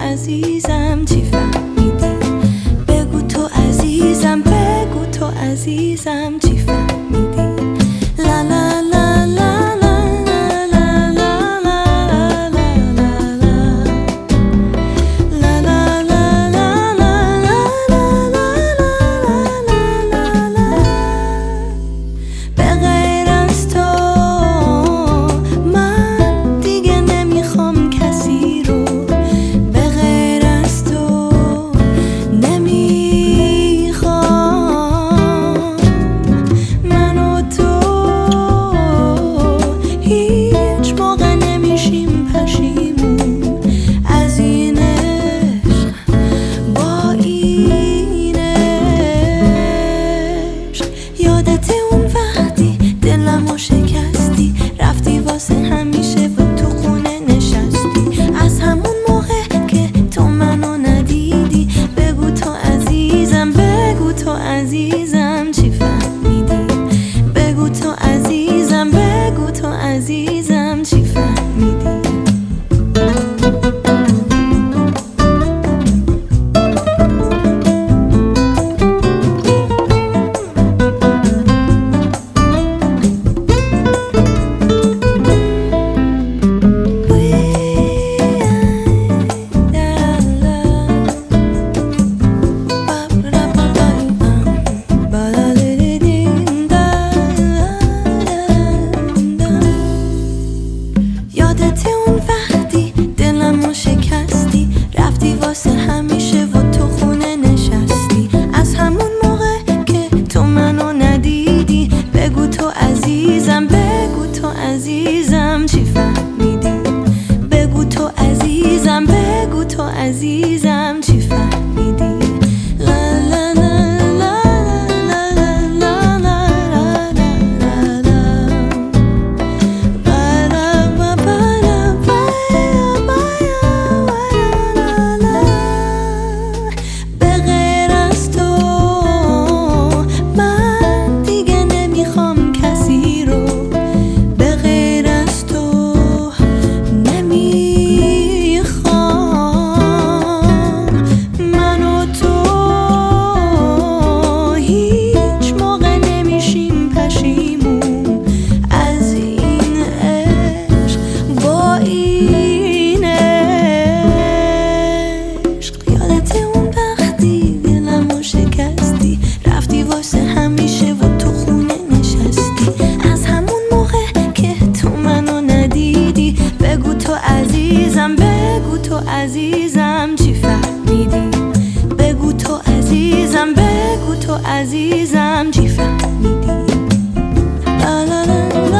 عزیزم چی فهمیدی؟ بگو تو عزیزم، بگو تو عزیزم چی فهمیدی؟ لا لا لا لا لا لا لا لا یادت اون وقتی دلمو شکستی، رفتی واسه همیشه و تو خونه نشستی. از همون موقع که تو منو ندیدی، بگو تو عزیزم، بگو تو عزیزم چی فهمیدی؟ بگو تو عزیزم، بگو تو عزیزم چی فهمیدی؟ یادت اون وقتی دلمو شکستی، رفتی واسه همیشه و تو خونه نشستی. از همون موقع که تو منو ندیدی، بگو تو عزیزم، بگو تو عزیزم چی فهمیدی؟ بگو تو عزیزم، بگو تو عزیزم چی فهمیدی؟ بگو تو عزیزم چی فهمیدی؟ بگو تو عزیزم، بگو تو عزیزم چی فهمیدی؟ لا لا لا